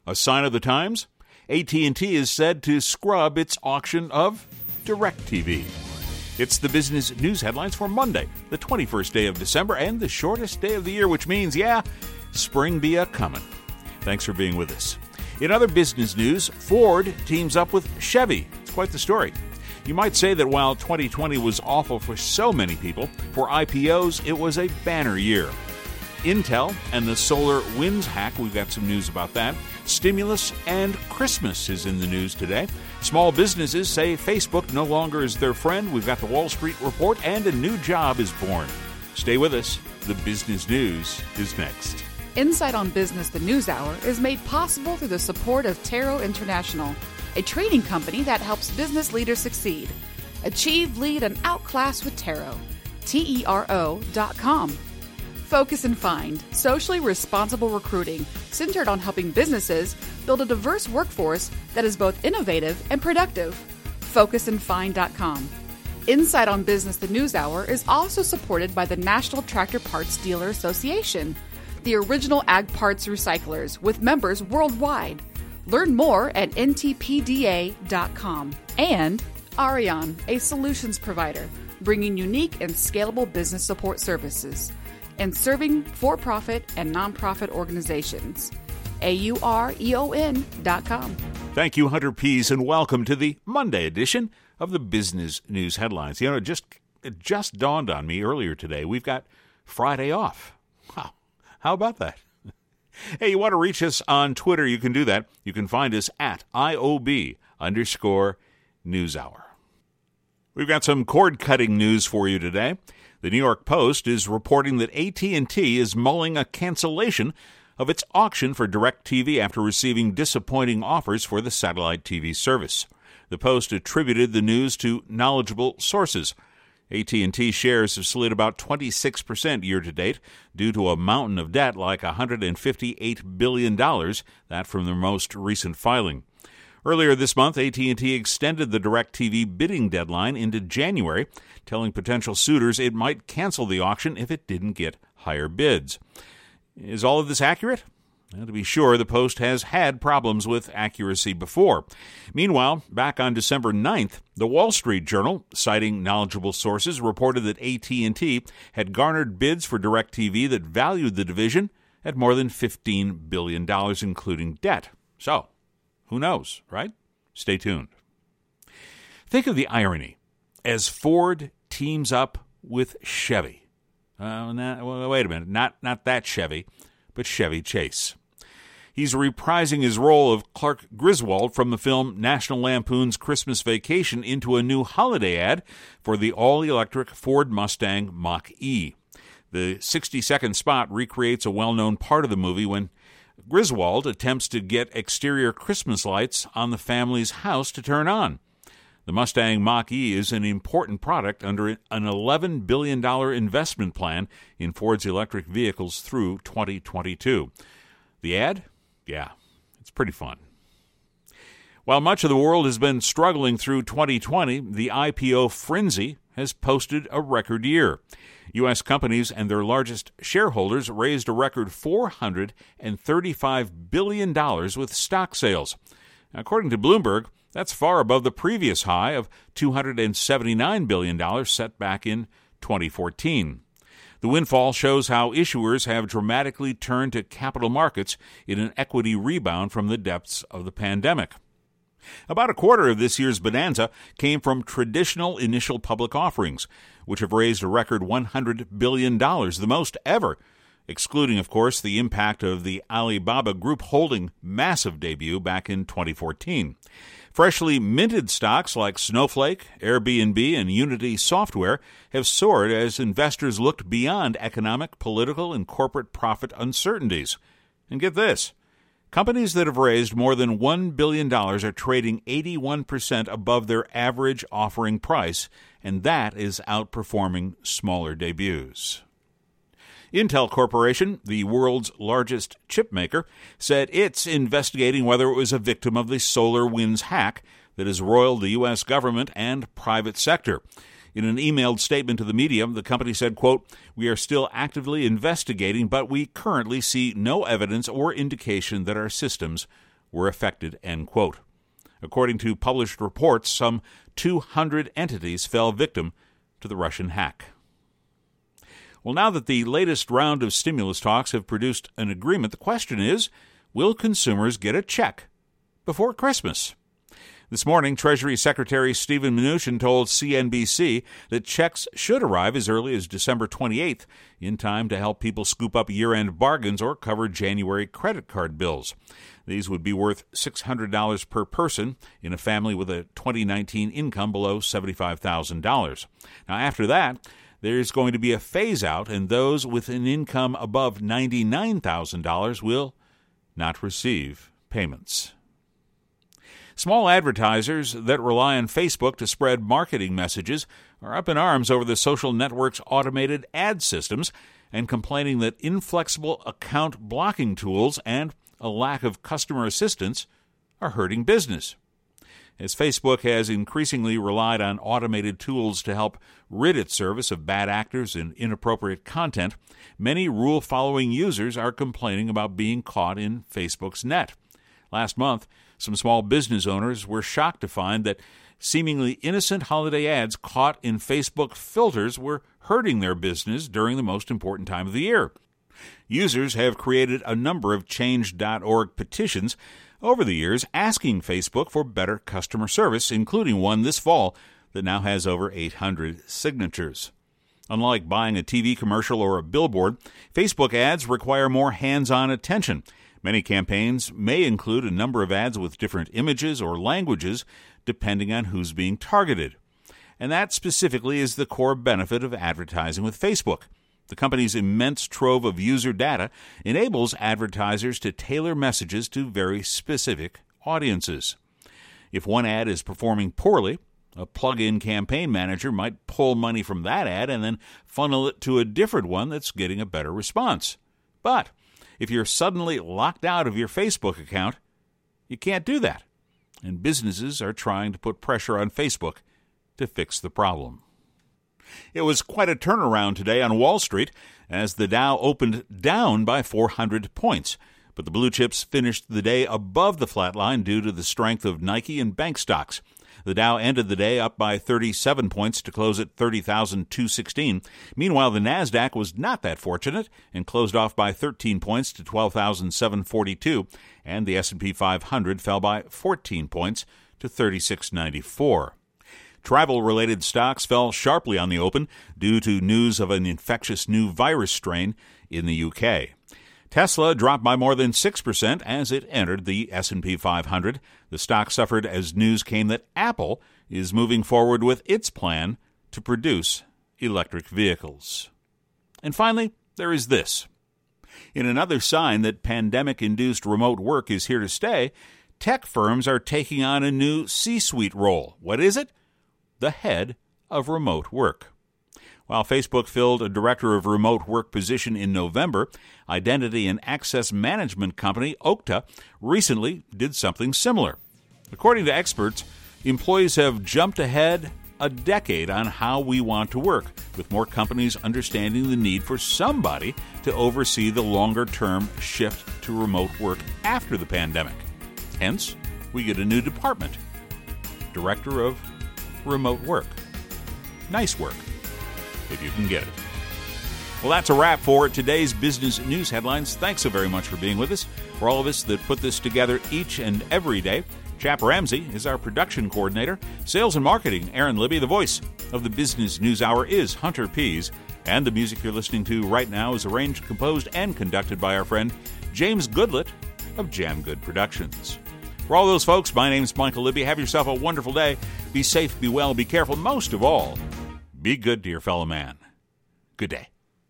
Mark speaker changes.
Speaker 1: A sign of the times? AT&T is said to scrub its auction of DirecTV. It's the business news headlines for Monday, the 21st day of December, and the shortest day of the year, which means, spring be a-comin'. Thanks for being with us. In other business news, Ford teams up with Chevy. It's quite the story. You might say that while 2020 was awful for so many people, for IPOs, it was a banner year. Intel and the SolarWinds hack, we've got some news about that. Stimulus and Christmas is in the news today. Small businesses say Facebook no longer is their friend. We've got the Wall Street Report, and a new job is born. Stay with us. The business news is next.
Speaker 2: Insight on Business, the News Hour, is made possible through the support of Taro International, a training company that helps business leaders succeed. Achieve, lead, and outclass with Taro. TERO.com. Focus and Find, socially responsible recruiting centered on helping businesses build a diverse workforce that is both innovative and productive. FocusandFind.com. Insight on Business, the News Hour, is also supported by the National Tractor Parts Dealer Association, the original ag parts recyclers with members worldwide. Learn more at ntpda.com. And Arion, a solutions provider, bringing unique and scalable business support services and serving for-profit and nonprofit organizations. AUREON.com.
Speaker 1: Thank you, Hunter Pease, and welcome to the Monday edition of the Business News Headlines. You know, it just dawned on me earlier today. We've got Friday off. Wow. How about that? Hey, you want to reach us on Twitter? You can do that. You can find us at IOB_NewsHour. We've got some cord-cutting news for you today. The New York Post is reporting that AT&T is mulling a cancellation of its auction for DirecTV after receiving disappointing offers for the satellite TV service. The Post attributed the news to knowledgeable sources. AT&T shares have slid about 26% year-to-date due to a mountain of debt like $158 billion, that from their most recent filing. Earlier this month, AT&T extended the DirecTV bidding deadline into January, telling potential suitors it might cancel the auction if it didn't get higher bids. Is all of this accurate? Well, to be sure, the Post has had problems with accuracy before. Meanwhile, back on December 9th, the Wall Street Journal, citing knowledgeable sources, reported that AT&T had garnered bids for DirecTV that valued the division at more than $15 billion, including debt. So, who knows, right? Stay tuned. Think of the irony as Ford teams up with Chevy. Wait a minute, not that Chevy, but Chevy Chase. He's reprising his role of Clark Griswold from the film National Lampoon's Christmas Vacation into a new holiday ad for the all-electric Ford Mustang Mach-E. The 60-second spot recreates a well-known part of the movie when Griswold attempts to get exterior Christmas lights on the family's house to turn on. The Mustang Mach-E is an important product under an $11 billion investment plan in Ford's electric vehicles through 2022. The ad? Yeah, it's pretty fun. While much of the world has been struggling through 2020, the IPO frenzy has posted a record year. U.S. companies and their largest shareholders raised a record $435 billion with stock sales. According to Bloomberg, that's far above the previous high of $279 billion set back in 2014. The windfall shows how issuers have dramatically turned to capital markets in an equity rebound from the depths of the pandemic. About a quarter of this year's bonanza came from traditional initial public offerings, which have raised a record $100 billion, the most ever, excluding, of course, the impact of the Alibaba Group Holding massive debut back in 2014. Freshly minted stocks like Snowflake, Airbnb, and Unity Software have soared as investors looked beyond economic, political, and corporate profit uncertainties. And get this, companies that have raised more than $1 billion are trading 81% above their average offering price, and that is outperforming smaller debuts. Intel Corporation, the world's largest chip maker, said it's investigating whether it was a victim of the SolarWinds hack that has roiled the U.S. government and private sector. In an emailed statement to the media, the company said, quote, "We are still actively investigating, but we currently see no evidence or indication that our systems were affected, end quote. According to published reports, some 200 entities fell victim to the Russian hack. Well, now that the latest round of stimulus talks have produced an agreement, the question is, will consumers get a check before Christmas? This morning, Treasury Secretary Steven Mnuchin told CNBC that checks should arrive as early as December 28th, in time to help people scoop up year-end bargains or cover January credit card bills. These would be worth $600 per person in a family with a 2019 income below $75,000. Now, after that, there's going to be a phase-out, and those with an income above $99,000 will not receive payments. Small advertisers that rely on Facebook to spread marketing messages are up in arms over the social network's automated ad systems and complaining that inflexible account blocking tools and a lack of customer assistance are hurting business. As Facebook has increasingly relied on automated tools to help rid its service of bad actors and inappropriate content, many rule-following users are complaining about being caught in Facebook's net. Last month, some small business owners were shocked to find that seemingly innocent holiday ads caught in Facebook filters were hurting their business during the most important time of the year. Users have created a number of Change.org petitions over the years asking Facebook for better customer service, including one this fall that now has over 800 signatures. Unlike buying a TV commercial or a billboard, Facebook ads require more hands-on attention. Many campaigns may include a number of ads with different images or languages depending on who's being targeted. And that specifically is the core benefit of advertising with Facebook. The company's immense trove of user data enables advertisers to tailor messages to very specific audiences. If one ad is performing poorly, a plug-in campaign manager might pull money from that ad and then funnel it to a different one that's getting a better response. But if you're suddenly locked out of your Facebook account, you can't do that. And businesses are trying to put pressure on Facebook to fix the problem. It was quite a turnaround today on Wall Street as the Dow opened down by 400 points. But the blue chips finished the day above the flat line due to the strength of Nike and bank stocks. The Dow ended the day up by 37 points to close at 30,216. Meanwhile, the Nasdaq was not that fortunate and closed off by 13 points to 12,742, and the S&P 500 fell by 14 points to 3694. Travel-related stocks fell sharply on the open due to news of an infectious new virus strain in the UK. Tesla dropped by more than 6% as it entered the S&P 500. The stock suffered as news came that Apple is moving forward with its plan to produce electric vehicles. And finally, there is this. In another sign that pandemic-induced remote work is here to stay, tech firms are taking on a new C-suite role. What is it? The head of remote work. While Facebook filled a director of remote work position in November, identity and access management company Okta recently did something similar. According to experts, employees have jumped ahead a decade on how we want to work, with more companies understanding the need for somebody to oversee the longer-term shift to remote work after the pandemic. Hence, we get a new department, Director of Remote Work. Nice work, if you can get it. Well, that's a wrap for today's business news headlines. Thanks so very much for being with us. For all of us that put this together each and every day, Chap Ramsey is our production coordinator. Sales and marketing, Aaron Libby. The voice of the Business News Hour is Hunter Pease. And the music you're listening to right now is arranged, composed, and conducted by our friend James Goodlett of Jam Good Productions. For all those folks, my name's Michael Libby. Have yourself a wonderful day. Be safe, be well, be careful. Most of all, be good to your fellow man. Good day.